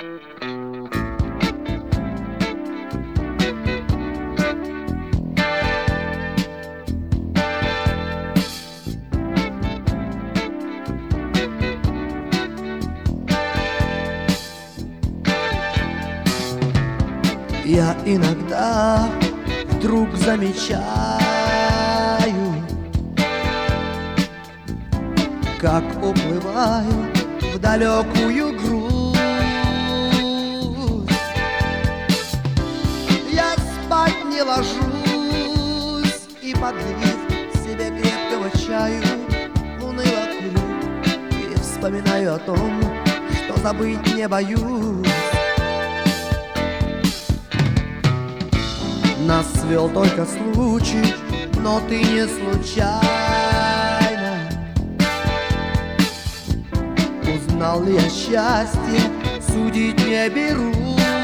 Я иногда вдруг замечаю, как уплываю в далекую грусть. Я спать не ложусь и, подлив себе крепкого чаю, уныло курю и вспоминаю о том, что забыть не боюсь. Нас свел только случай, но ты не случайно. Узнал ли я счастье, судить не берусь.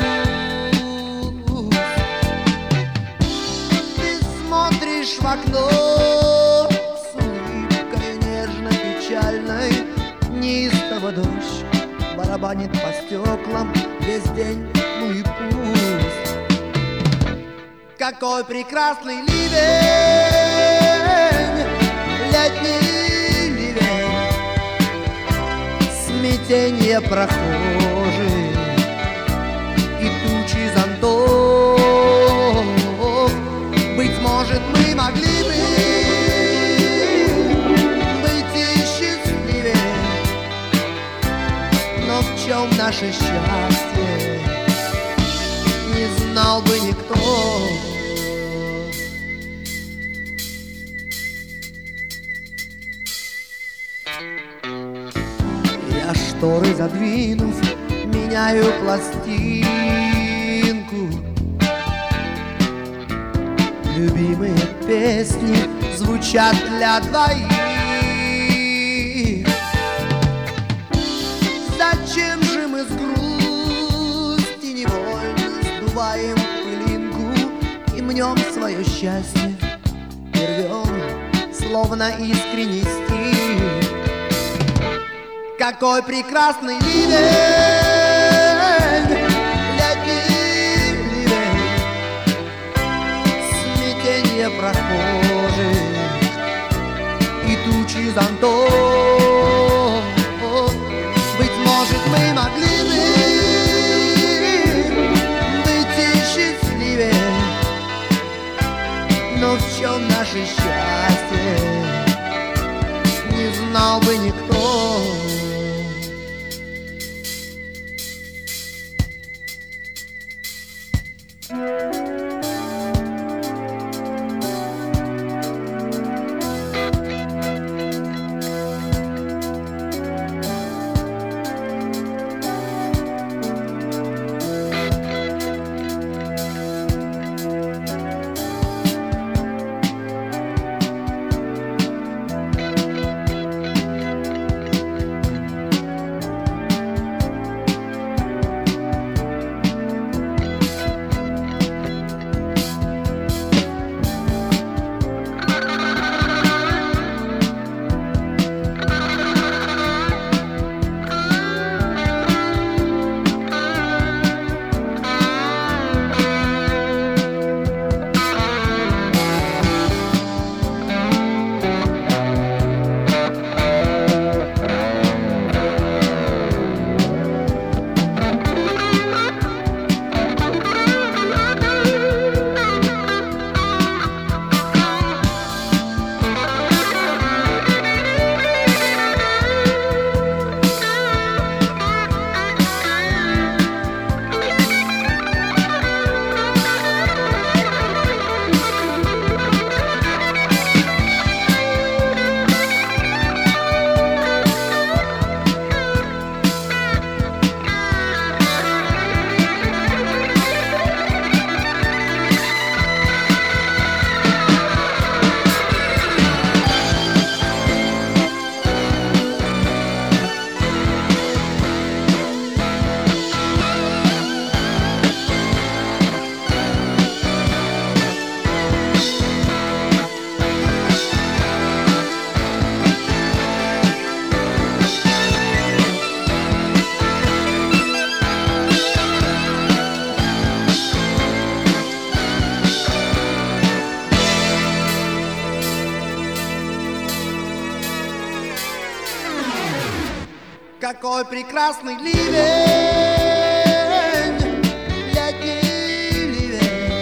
Ты смотришь в окно с улыбкой нежно-печальной. Неистово дождь барабанит по стеклам весь день, ну и пусть. Какой прекрасный ливень, летний ливень, смятенье прохожих и тучи зонтов. Быть может, мы могли бы быть и счастливее, но в чем наше счастье, не знал бы никто. Я шторы задвинув, меняю пластинку. Любимые песни звучат для двоих. Зачем же мы с грусти невольно сдуваем пылинку и мнем свое счастье, и рвем, словно искренний стих. Какой прекрасный ливень, летний ливень, смятенье прохожих и тучи зонтов. Быть может, мы могли бы быть и счастливее, но в чем наше счастье, не знал бы никто. Какой прекрасный ливень, летний ливень,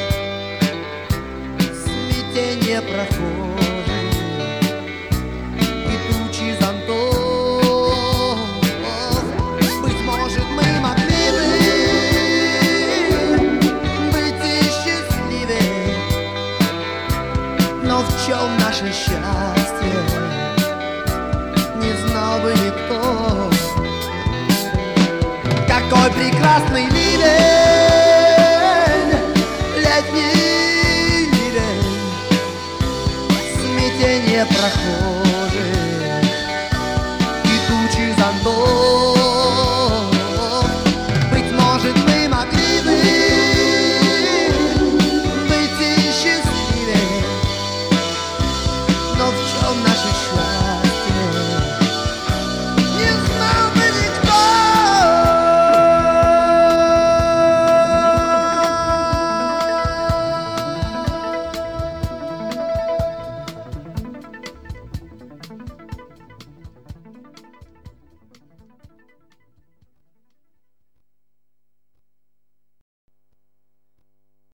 смятение прохожих и тучи зонтов. Быть может, мы могли бы быть и счастливее, но в чем наше счастье, не знал бы никто. Какой прекрасный ливень, летний ливень, смятение прохожих и тучи зонтов. Быть может, мы могли бы быть и счастливее, но в чем наше счастье?